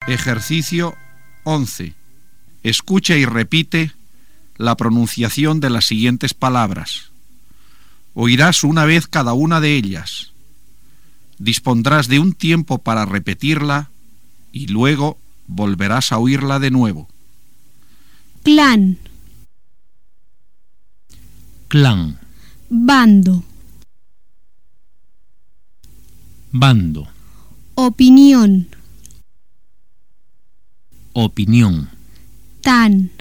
Ejercicio 11. Escucha y repite la pronunciación de las siguientes palabras. Oirás una vez cada una de ellas. Dispondrás de un tiempo para repetirla y luego volverás a oírla de nuevo. Clan. Clan. Bando. Bando. Opinión. Opinión. Tan.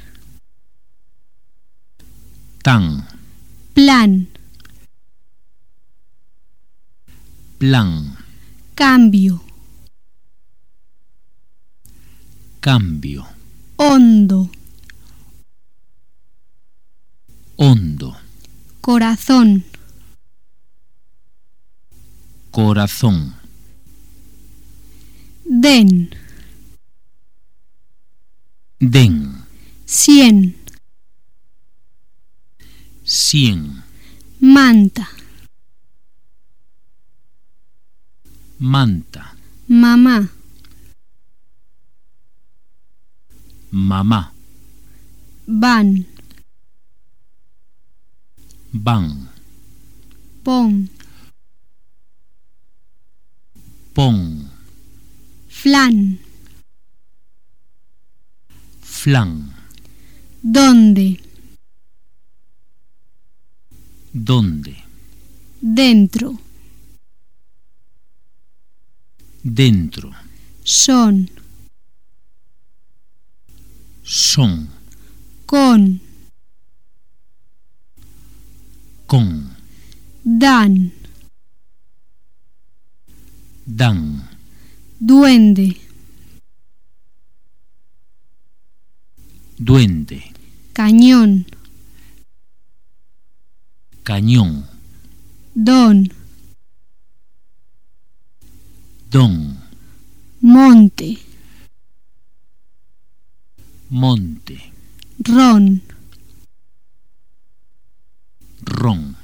Tan. Plan. Plan. Cambio. Cambio. Hondo. Hondo. Corazón. Corazón. Den. Den. 100. 100. Manta. Manta. Mamá. Mamá. Van. Van. Pon. Pon. Flan. Flan. ¿Dónde? ¿Dónde? Dentro. Dentro. Son. Son. Con. Con. Dan. Dan. Duende. Duende. Cañón. Cañón. Don. Don. Monte. Monte. Ron. Ron.